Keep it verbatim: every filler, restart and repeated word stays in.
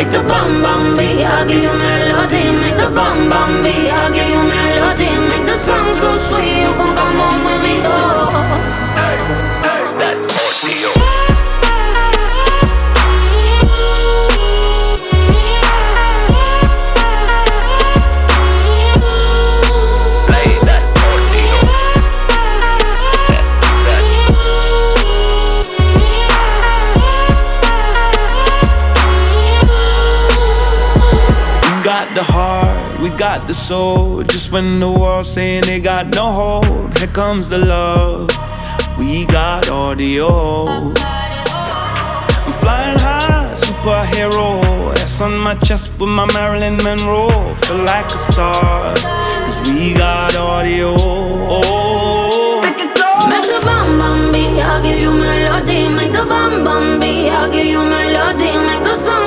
make the bam bam beat. I give you melody, make the bam bam beat. I give you melody, make the song so sweet. You can come on with me, oh. That audio. The heart, we got the soul. Just when the world's saying they got no hope, here comes the love. We got audio. I'm flying high, superhero. S on my chest with my Marilyn Monroe. Feel like a star, cause we got audio. Make it go. Make the bam bam beat. I give you melody. Make the bam bam beat. I give you melody. Make the song